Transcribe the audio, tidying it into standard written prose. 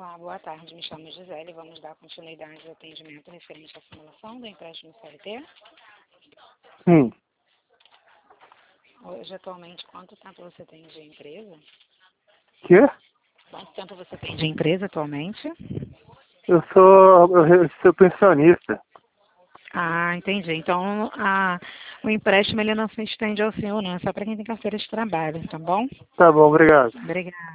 Olá, boa tarde. Me chamo Gisele. Vamos dar continuidade ao atendimento referente à simulação do empréstimo CLT. Sim. Hoje, atualmente, quanto tempo você tem de empresa? Quê? Quanto tempo você tem de empresa atualmente? Eu sou pensionista. Ah, entendi. Então, o empréstimo ele não se estende ao senhor, não. É só para quem tem carteira de trabalho, tá bom? Tá bom, obrigado. Obrigada.